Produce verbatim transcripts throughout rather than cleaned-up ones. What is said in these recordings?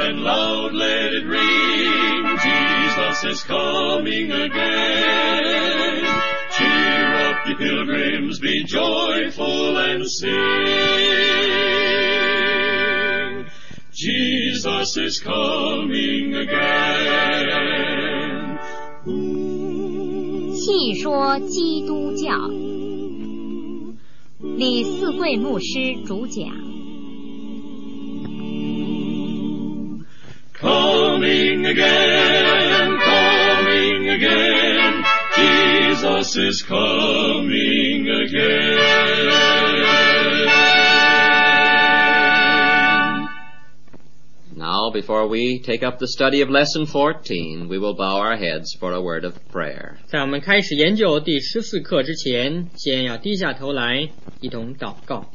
and loud let it ring, Jesus is coming again. Cheer up, ye pilgrims, be joyful and sing. Jesus is coming again. 细说基督教，李四贵牧师主讲。 Coming again, coming again, Jesus is coming again.Now, before we take up the study of lesson fourteen, we will bow our heads for a word of prayer. 在我们开始研究第十四课之前，先要低下头来，一同祷告。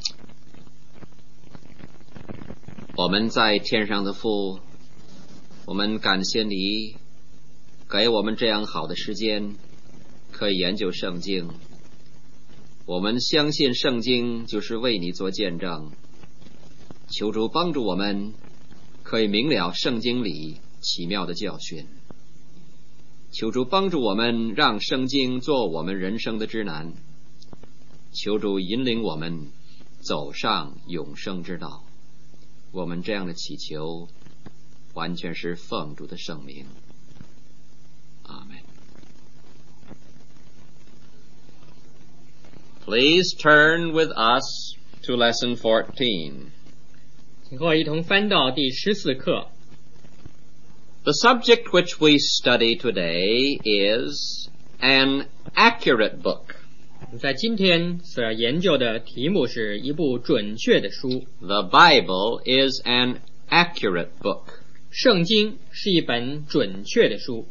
我们在天上的父，我们感谢你给我们这样好的时间，可以研究圣经。我们相信圣经就是为你做见证，求主帮助我们可以明了圣经里奇妙的教训，求主帮助我们让圣经做我们人生的指南，求主引领我们走上永生之道。我们这样的祈求完全是奉主的圣名，阿们。Please turn with us to lesson fourteen. 请和我一同翻到第十四课。 The subject which we study today is an accurate book. 在今天所要研究的题目是一部准确的书。 The Bible is an accurate book. 圣经是一本准确的书。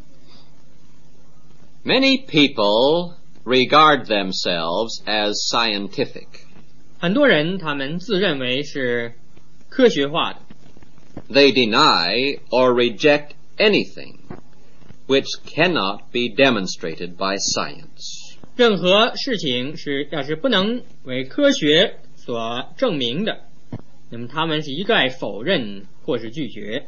Many people regard themselves as scientific. 很多人他们自认为是科学化的。 They deny or reject anything which cannot be demonstrated by science. 任何事情是要是不能为科学所证明的，那么他们是一概否认或是拒绝。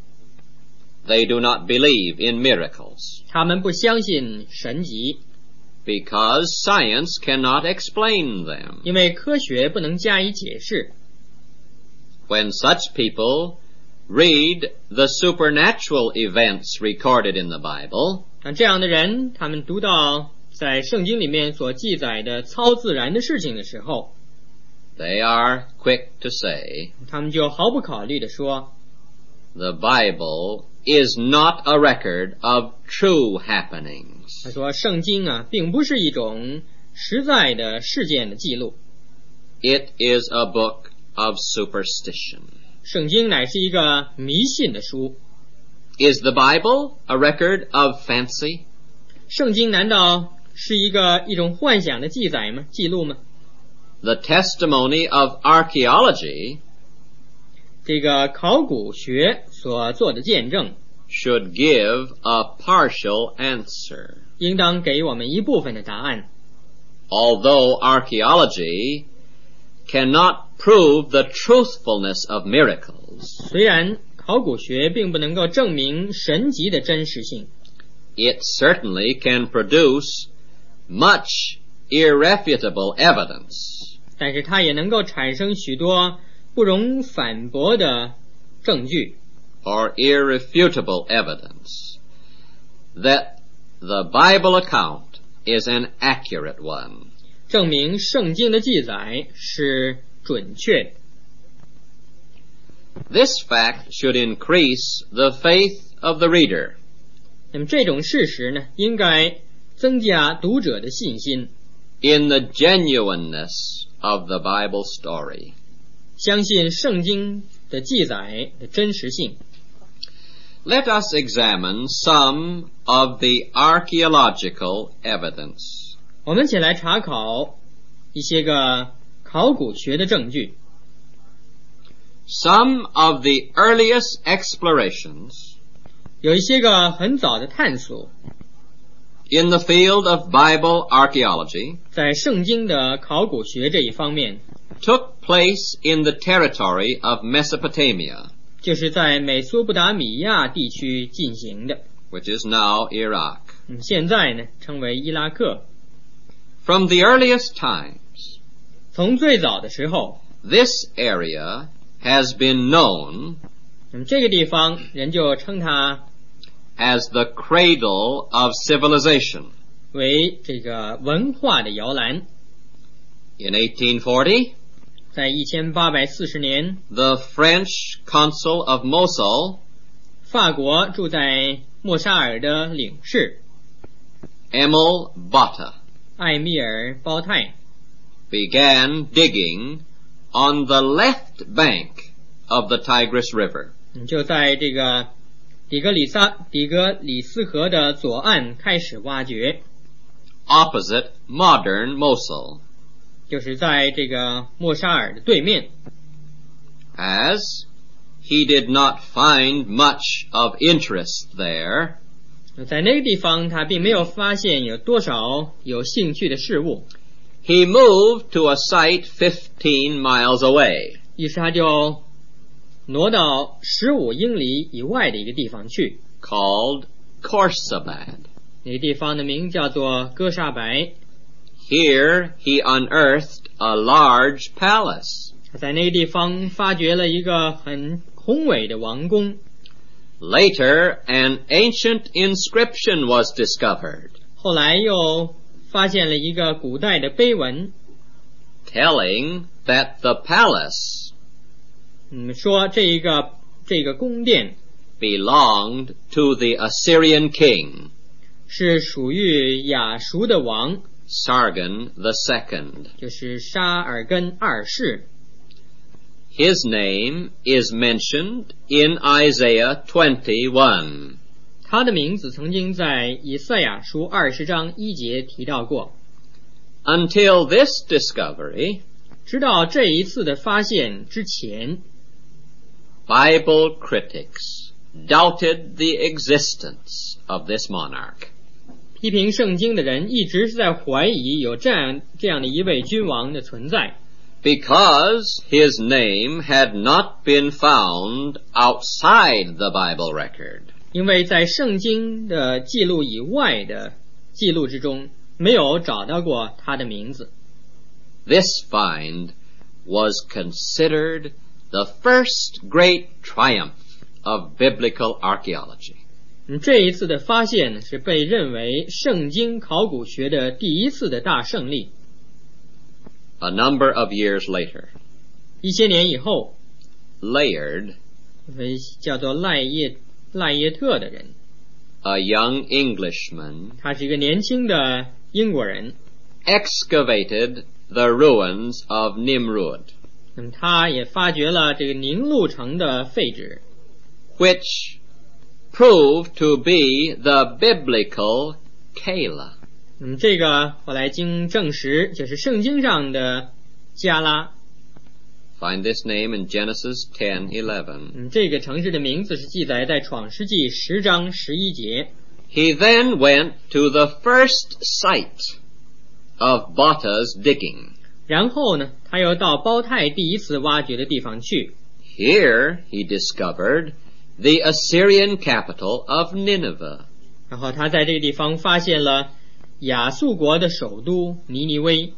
They do not believe in miracles. 他们不相信神迹。 Because science cannot explain them. 因为科学不能加以解释。 When such people read the supernatural events recorded in the Bible, 那这样的人，他们读到在圣经里面所记载的超自然的事情的时候， they are quick to say, 他们就毫不考虑地说， the Bible is not a record of true happenings. 他说圣经啊并不是一种实在的事件的记录。 It is a book of superstition. 圣经乃是一个迷信的书。 Is the Bible a record of fancy? 圣经难道是一个一种幻想的记载吗？记录吗？ The testimony of archaeology, 这个考古学所做的见证 should give a partial answer. 应当给我们一部分的答案。 Although archaeology cannot prove the truthfulness of miracles, 虽然考古学并不能够证明神迹的真实性， it certainly can produce much irrefutable evidence. 但是它也能够产生许多不容反驳的证据 or irrefutable evidence that the Bible account is an accurate one. 证明圣经的记载是准确的。 This fact should increase the faith of the reader. 那么这种事实呢，应该增加读者的信心 in the genuineness of the Bible story. 相信圣经的记载的真实性。 Let us examine some of the archaeological evidence. 我们起来查考一些个考古学的证据。 Some of the earliest explorations 有一些个很早的探索 in the field of Bible archaeology 在圣经的考古学这一方面 took place in the territory of Mesopotamia. 就是在美索不达米亚地区进行的， which is now Iraq. 嗯，现在呢称为伊拉克。 From the earliest times, 从最早的时候， this area has been known 那么这个地方人就称它 as the cradle of civilization. 为这个文化的摇篮。 In eighteen forty, 在一千八百四十年， the French consul of Mosul, 法国住在莫沙尔的领事 Emil Botta, 艾米尔·包泰 began digging on the left bank of the Tigris River. 嗯就在这个底格里萨底格里斯河的左岸开始挖掘， opposite modern Mosul. 就是在这个莫沙尔的对面。 As he did not find much of interest there, 在那个地方他并没有发现有多少有兴趣的事物， he moved to a site fifteen miles away. 于是他就挪到十五英里以外的一个地方去， called Khorsabad. 那个地方的名叫做哥沙白。 Here he unearthed a large palace. 他在那个地方发掘了一个很宏伟的王宫。 Later, an ancient inscription was discovered, 后来又发现了一个古代的碑文， telling that the palace 嗯，说这一个这个宫殿 belonged to the Assyrian king, 是属于亚述的王， Sargon the Second. 就是沙尔根二世。 His name is mentioned in Isaiah twenty-one. 他的名字曾经在以赛亚书二十章一节提到过。 Until this discovery, 直到这一次的发现之前， Bible critics doubted the existence of this monarch. 批评圣经的人一直是在怀疑有这样这样的一位君王的存在， Because his name had not been found outside the Bible record. 因为在圣经的记录以外的记录之中，没有找到过他的名字。 This find was considered the first great triumph of biblical archaeology. 嗯，这一次的发现呢，是被认为圣经考古学的第一次的大胜利。 A number of years later, 一些年以后， Layard, 一位叫做赖耶赖耶特的人， a young Englishman, 他是一个年轻的英国人， excavated the ruins of Nimrud, 那么他也发掘了这个宁路城的废址， which proved to be the biblical Keilah. 那么这个后来经证实，就是圣经上的加拉。 Find this name in Genesis ten eleven. 嗯，这个城市的名字是记载在创世纪十章十一节。 He then went to the first site of Botta's digging. 然后呢，他又到包泰第一次挖掘的地方去。 Here he discovered the Assyrian capital of Nineveh. 然后他在这个地方发现了亚述国的首都尼尼微。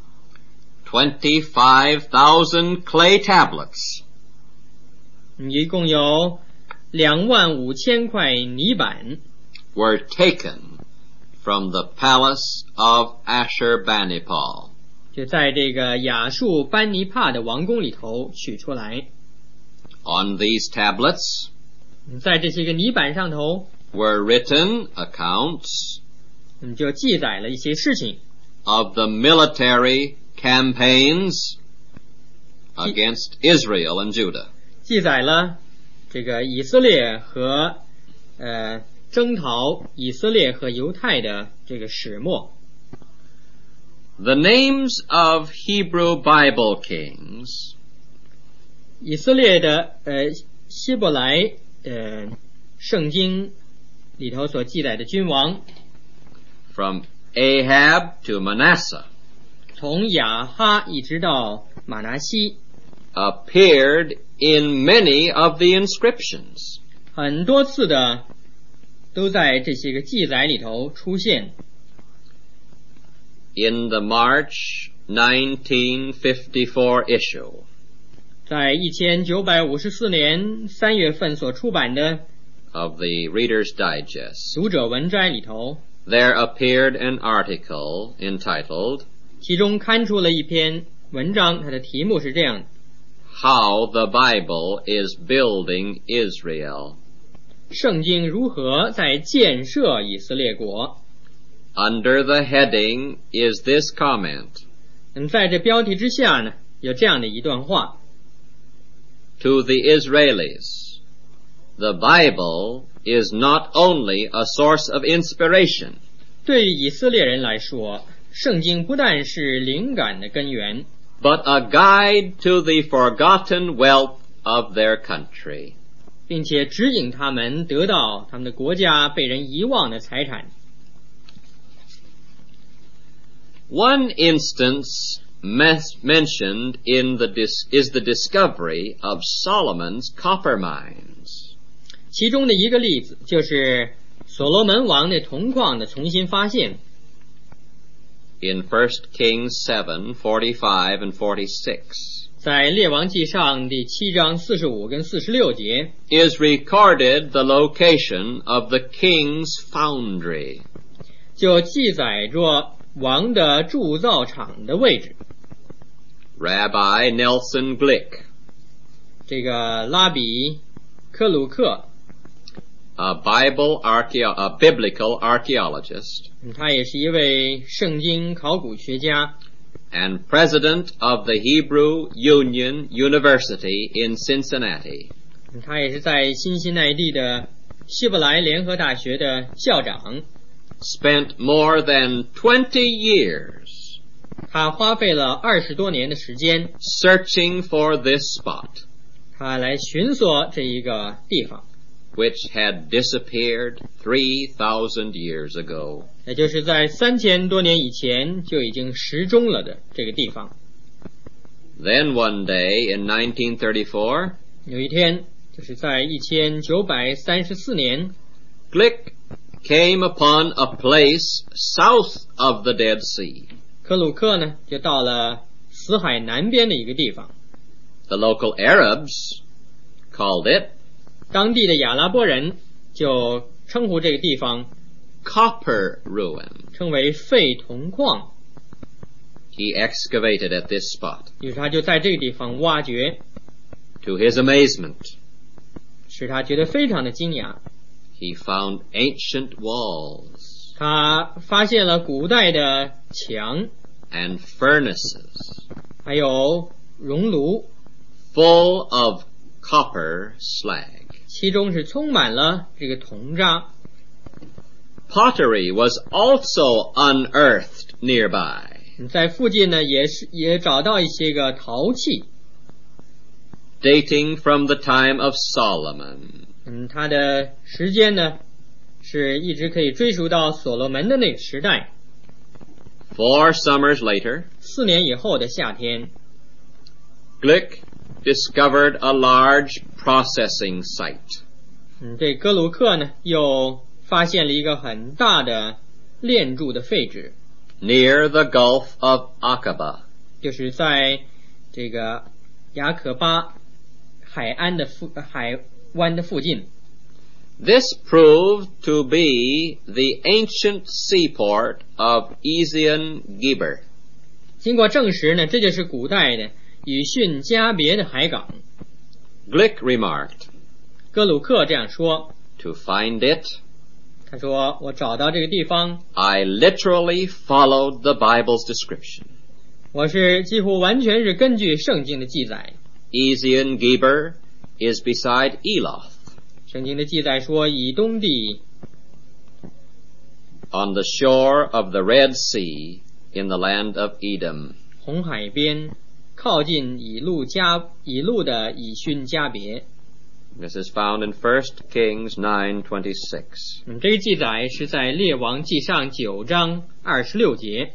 twenty-five thousand clay tablets 嗯一共有两万五千块泥板 were taken from the palace of Ashurbanipal. 就在这个亚述班尼帕的王宫里头取出来。 On these tablets 嗯在这些个泥板上头 were written accounts 嗯就记载了一些事情， of the military campaigns against Israel and Judah. 记载了这个以色列和呃征讨以色列和犹太的这个始末。 The names of Hebrew Bible kings 以色列的呃希伯来呃圣经里头所记载的君王， from Ahab to Manasseh 从亚哈一直到马拿西， appeared in many of the inscriptions. 很多次的都在这些个记载里头出现。 In the March nineteen fifty-four issue, 在一千九百五十四年三月份所出版的 of the Reader's Digest, 读者文摘里头， there appeared an article entitled, 其中刊出了一篇文章，它的题目是这样的： How the Bible is Building Israel. 圣经如何在建设以色列国。 Under the heading is this comment, 那么在这标题之下呢，有这样的一段话。 To the Israelis, the Bible is not only a source of inspiration, 对于以色列人来说，圣经不但是灵感的根源， but a guide to the forgotten wealth of their country. 并且指引他们得到他们的国家被人遗忘的财产。 One instance mentioned in the dis- is the discovery of Solomon's copper mines. 其中的一个例子就是所罗门王的铜矿的重新发现。 In First Kings seven forty-five and forty-six, 在列王记上第七章四十五跟四十六节 is recorded the location of the king's foundry. 就记载着王的铸造厂的位置。 Rabbi Nelson Glick, 这个拉比科鲁克， a Bible archeo- a biblical archaeologist, 他也是一位圣经考古学家， and president of the Hebrew Union University in Cincinnati, 他也是在辛辛那提的希伯来联合大学的校长。 spent more than twenty years 他花费了二十多年的时间， searching for this spot, 他来寻索这一个地方， which had disappeared three thousand years ago. 也就是在三千多年以前就已经失踪了的这个地方。 Then one day in nineteen thirty-four, 有一天，就是在一千九百三十四年， Glick came upon a place south of the Dead Sea. 克鲁克呢就到了死海南边的一个地方， The local Arabs called it 当地的亚拉伯人就称呼这个地方 Copper Ruin. 称为废铜矿， He excavated at this spot. 于是他就在这个地方挖掘， To his amazement, 使他觉得非常的惊讶。 he found ancient walls 他发现了古代的墙， and furnaces 还有熔炉， full of copper slag. 其中是充满了这个铜渣。 Pottery was also unearthed nearby. 在附近呢，也是也找到一些个陶器， dating from the time of Solomon. 嗯，它的时间呢是一直可以追溯到所罗门的那个时代。 Four summers later, 四年以后的夏天， Glick discovered a large processing site. 嗯，这哥鲁克呢又发现了一个很大的炼铸的废址， near the Gulf of Aqaba. 就是在这个雅可巴海岸的附海湾的附近。 This proved to be the ancient seaport of Ezion-Geber. 经过证实呢，这就是古代的以逊加别的海港。 Glick remarked, 哥鲁克这样说， to find it, 他说我找到这个地方， I literally followed the Bible's description. 我是几乎完全是根据圣经的记载。 Ezion-Geber is beside Eloth, 圣经的记载说，以东地 on the shore of the Red Sea in the land of Edom. 红海边靠近以路加以路的以逊加别。 This is found in First Kings nine twenty-six. 嗯，这个记载是在列王记上九章二十六节。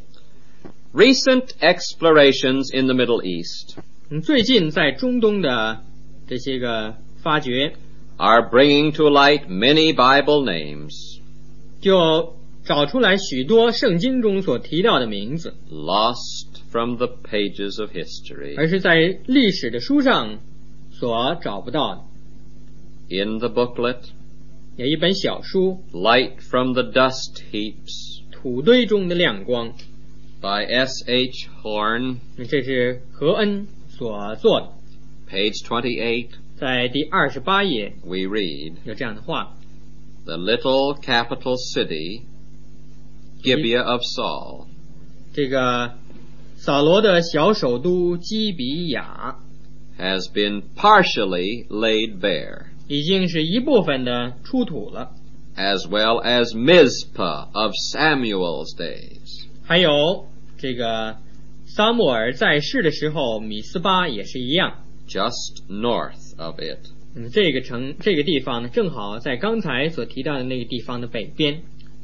Recent explorations in the Middle East 嗯，最近在中东的这些个发掘， are bringing to light many Bible names 就找出来许多圣经中所提到的名字， lost from the pages of history. 而是在历史的书上所找不到的。 In the booklet, 有一本小书 Light from the Dust Heaps 土堆中的亮光， by S H Horn, 这是何恩所做的。 page twenty-eight, 在第二十八页 we read, 有这样的话， The little capital city, Gibeah of Saul, 这个扫罗的小首都基比亚 has been partially laid bare, 已经是一部分的出土了， as well as Mizpah of Samuel's days. 还有这个撒母耳在世的时候，米斯巴也是一样。 just north of it. 那么这个城这个地方呢，正好在刚才所提到的那个地方的北边。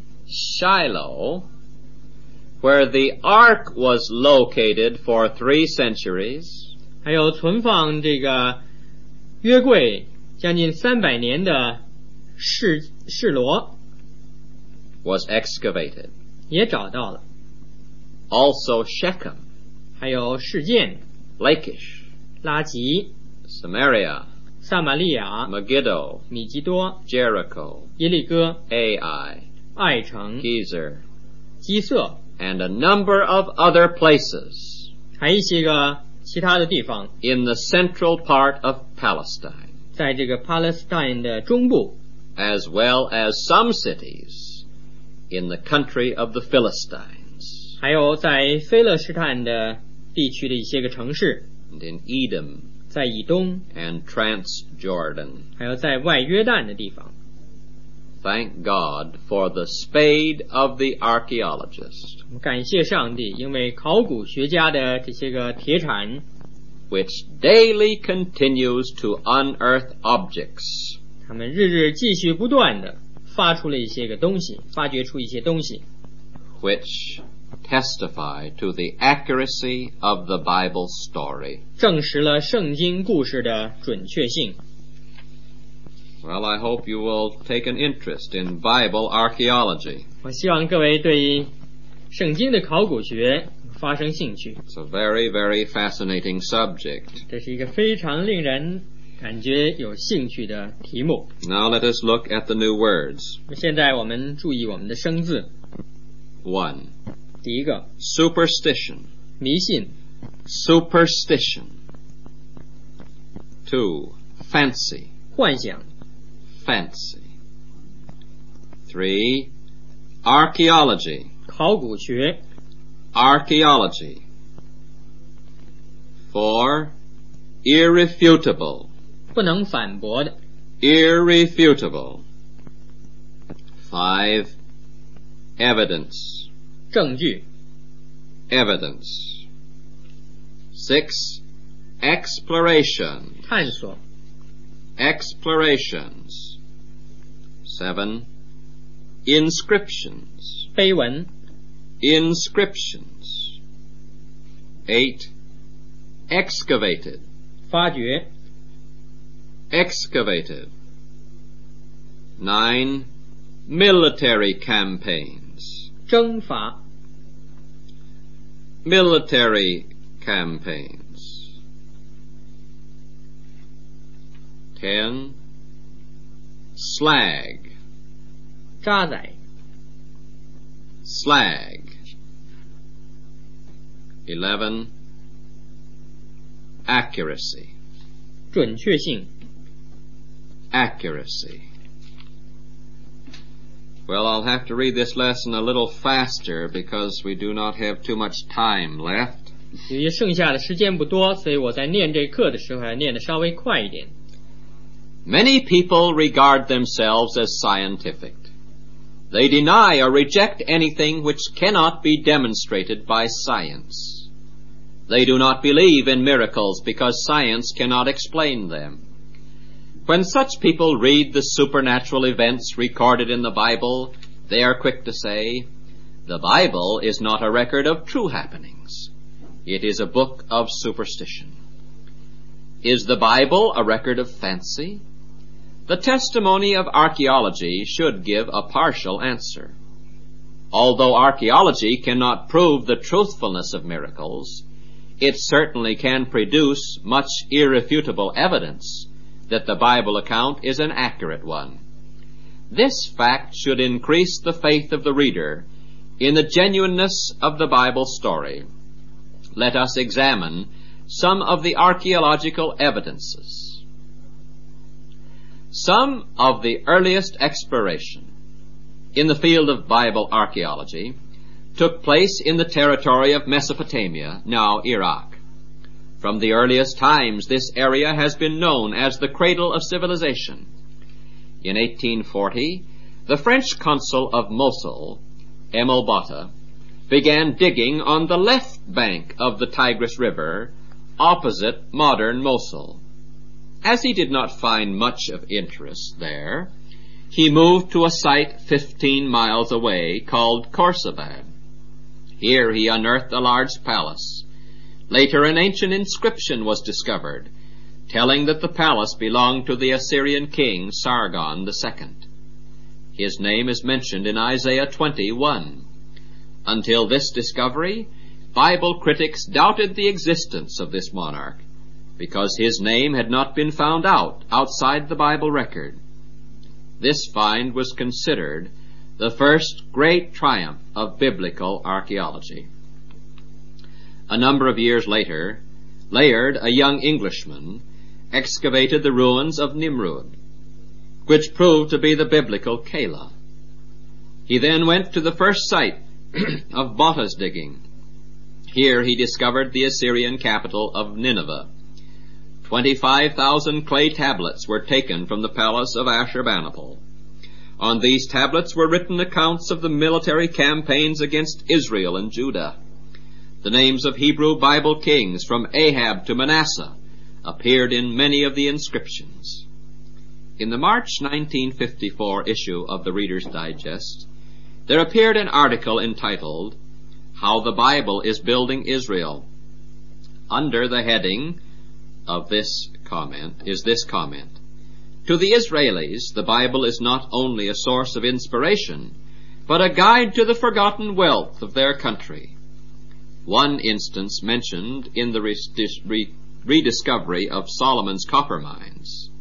Shiloh, where the ark was located for three centuries, 还有存放这个约柜将近三百年的示示罗 was excavated. 也找到了， Also Shechem, 还有示剑、 Lachish, 拉吉、 Samaria, 撒玛利亚、 Megiddo, 米基多、 Jericho, 耶利哥、 Ai, 爱城、 Gezer, 基色， and a number of other places 还一些个其他的地方， in the central part of Palestine, 在这个 Palestine 的中部， as well as some cities in the country of the Philistines, 还有在菲勒斯坦的地区的一些个城市， and in Edom 在以东， and Transjordan. 还有在外约旦的地方。 Thank God for the spade of the archaeologist, 我们感谢上帝，因为考古学家的这些个铁铲， which daily continues to unearth objects 他们日日继续不断的发出了一些个东西，发掘出一些东西， which testify to the accuracy of the Bible story. 证实了圣经故事的准确性。 Well, I hope you will take an interest in Bible archaeology. 我希望各位对圣经的考古学发生兴趣， It's a very, very fascinating subject. 这是一个非常令人感觉有兴趣的题目。 Now let us look at the new words. 现在我们注意我们的生字， One, 第一个 superstition. 迷信， Superstition. Two, fancy. 幻想， Fancy. Three, archaeology. 考古学， Archaeology. Four, irrefutable. 不能反驳的， Irrefutable. Five, evidence. 证据， Evidence. Six, exploration. 探索， Explorations. Seven, inscriptions. 碑文， Inscriptions. Eight, excavated. 发掘， Excavated. Nine, military campaigns. 征伐， Military campaigns. Ten, slag. 扎载， Slag. Eleven, accuracy. 准确性。 Accuracy. Well, I'll have to read this lesson a little faster because we do not have too much time left. 由于剩下的时间不多，所以我在念这课的时候要念得稍微快一点。 Many people regard themselves as scientific. They deny or reject anything which cannot be demonstrated by science. They do not believe in miracles because science cannot explain them. When such people read the supernatural events recorded in the Bible, they are quick to say, "The Bible is not a record of true happenings. It is a book of superstition." Is the Bible a record of fancy? The testimony of archaeology should give a partial answer. Although archaeology cannot prove the truthfulness of miracles, it certainly can produce much irrefutable evidence that the Bible account is an accurate one. This fact should increase the faith of the reader in the genuineness of the Bible story. Let us examine some of the archaeological evidences. Some of the earliest exploration in the field of Bible archaeology took place in the territory of Mesopotamia, now Iraq. From the earliest times, this area has been known as the cradle of civilization. In eighteen forty, the French consul of Mosul, Emil Botta, began digging on the left bank of the Tigris River, opposite modern Mosul. As he did not find much of interest there, he moved to a site fifteen miles away called Khorsabad. Here he unearthed a large palace. Later an ancient inscription was discovered, telling that the palace belonged to the Assyrian king Sargon the Second. His name is mentioned in Isaiah twenty-one. Until this discovery, Bible critics doubted the existence of this monarch, because his name had not been found out outside the Bible record. This find was considered the first great triumph of biblical archaeology. A number of years later, Layard, a young Englishman, excavated the ruins of Nimrud, which proved to be the biblical Calah. He then went to the first site of Botta's digging. Here he discovered the Assyrian capital of Nineveh. Twenty-five thousand clay tablets were taken from the palace of Ashurbanipal. On these tablets were written accounts of the military campaigns against Israel and Judah. The names of Hebrew Bible kings from Ahab to Manasseh appeared in many of the inscriptions. In the March nineteen fifty-four issue of the Reader's Digest, there appeared an article entitled, "How the Bible is Building Israel." Under the heading of this comment is this comment: "To the Israelis, the Bible is not only a source of inspiration, but a guide to the forgotten wealth of their country." One instance mentioned in the rediscovery of Solomon's copper mines.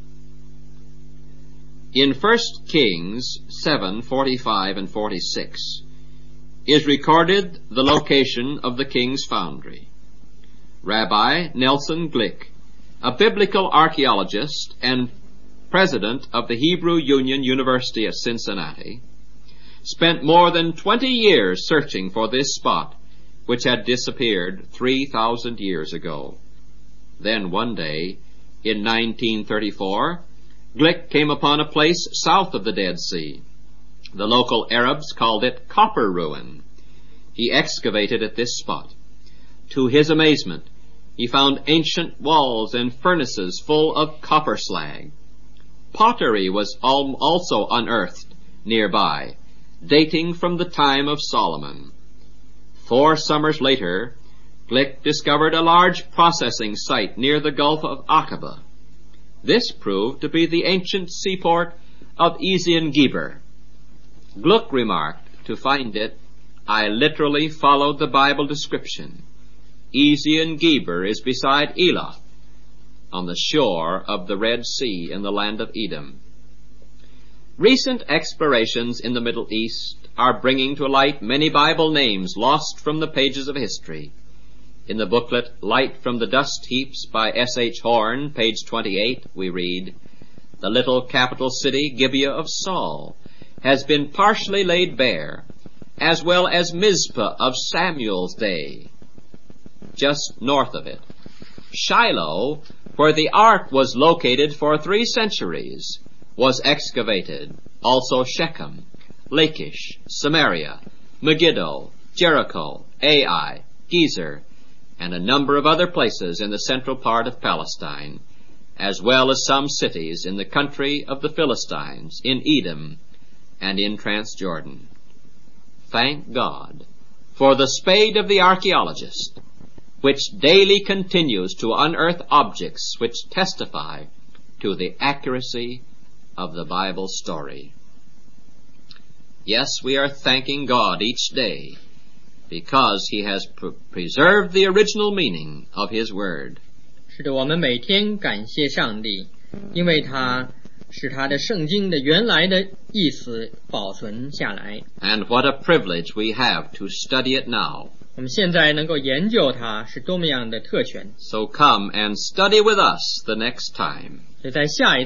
In First Kings seven forty-five and forty-six is recorded the location of the king's foundry. Rabbi Nelson Glick, a biblical archaeologist and president of the Hebrew Union University at Cincinnati, spent more than twenty years searching for this spot, which had disappeared three thousand years ago. Then one day, in nineteen thirty-four, Glick came upon a place south of the Dead Sea. The local Arabs called it Copper Ruin. He excavated at this spot. To his amazement, he found ancient walls and furnaces full of copper slag. Pottery was also unearthed nearby, dating from the time of Solomon. Four summers later, Glick discovered a large processing site near the Gulf of Aqaba. This proved to be the ancient seaport of Ezion Geber. Gluck remarked, to find it, "I literally followed the Bible description. Ezion Geber is beside Elath, on the shore of the Red Sea in the land of Edom." Recent explorations in the Middle East are bringing to light many Bible names lost from the pages of history. In the booklet Light from the Dust Heaps by S H Horn, page twenty-eight, we read, "The little capital city, Gibeah of Saul, has been partially laid bare, as well as Mizpah of Samuel's day, just north of it. Shiloh, where the ark was located for three centuries, was excavated. Also Shechem, Lachish, Samaria, Megiddo, Jericho, Ai, Gezer, and a number of other places in the central part of Palestine, as well as some cities in the country of the Philistines, in Edom, and in Transjordan." Thank God for the spade of the archaeologist. which daily continues to unearth objects which testify to the accuracy of the Bible story. Yes, we are thanking God each day because He has pre- preserved the original meaning of His Word. 是的，我们每天感谢上帝，因为他使他的圣经的原来的意思保存下来。 And what a privilege we have to study it now. 我们现在能够研究它是多么样的特权。 So come and study with us the next time. 所以在下一